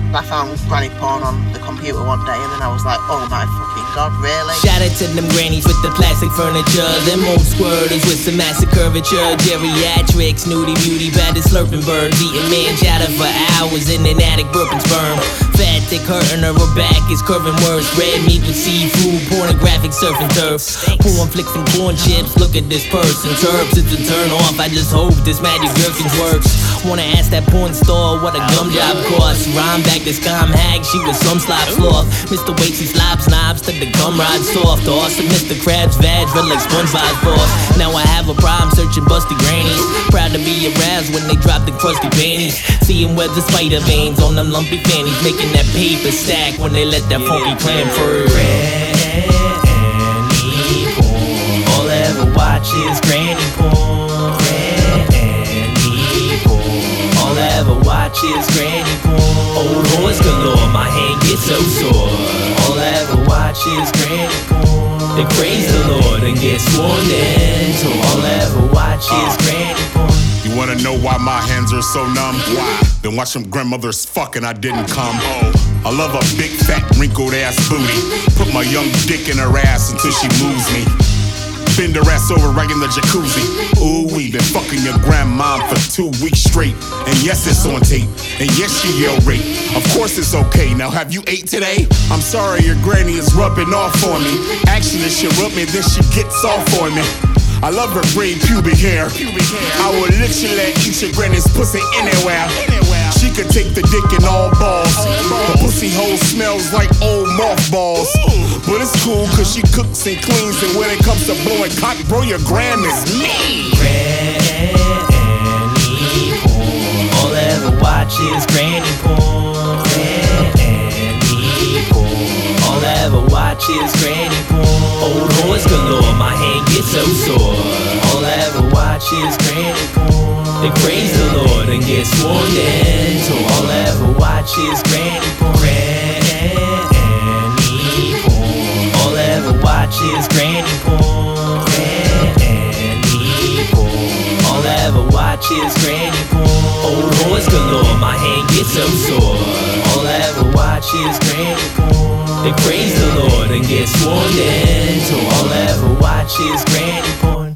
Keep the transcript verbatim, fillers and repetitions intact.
I found granny porn on the computer one day, and then I was like, oh my fucking god, really? Shout out to them grannies with the plastic furniture, them old squirters with some massive curvature, geriatrics, nudie beauty, batted slurping birds, eating man chatter for hours in an attic burping sperm. Fat, thick, hurting her, her back is curving worse. Red meat with seafood, pornographic surfing turf. Porn flicks and corn chips, look at this person. Turps, it's a turn off, I just hope this magic Gherkins works. Wanna ask that porn star what a gum job costs. Rhyme back this scum hag, she was some slop sloth. Mister Wakes, he slops knobs to the gum rod soft. Awesome Mister Krabs vag, red like SpongeBob's boss. Now I have a problem searching busty grannies. Proud to be aroused when they drop the crusty panties. Seeing where the spider veins on them lumpy fannies, making that paper stack when they let that funky clam through. Granny porn, all I ever watch is granny porn. Granny porn, all I ever watch is granny porn. Old horse galore, my hand gets so sore. All I ever watch is granny porn. They praise the Lord and get sworn in. So all I ever watch is granny porn. You wanna know why my hands are so numb? Why? Been watching grandmothers fuck and I didn't come. Oh, I love a big fat wrinkled ass booty. Put my young dick in her ass until she moves me. Bend her ass over right in the jacuzzi. Ooh, we been fucking your grandma for two weeks straight. And yes, it's on tape. And yes, she yell rape. Of course it's okay. Now have you ate today? I'm sorry, your granny is rubbing off on me. Actually, she rub me, then she gets off on me. I love her braid pubic hair. I would literally eat your granny's pussy anywhere. She could take the dick in all balls. The pussy hole smells like old mothballs. But it's cool cause she cooks and cleans. And when it comes to blowing cock, bro, your gram is me. Granny porn, all I ever watch is granny porn. Granny porn, all I ever watch is granny porn. Old horse galore, my hand gets so sore. All I ever watch is granny porn. They praise the Lord and get sworn in. So all I ever watch is granny porn. Granny porn, all I ever watch is granny porn. Granny porn, all I ever watch is granny porn. Old horse galore, my hand gets so sore. All I ever watch is granny porn. They praise the Lord and get sworn in. So all I ever watch is granny porn.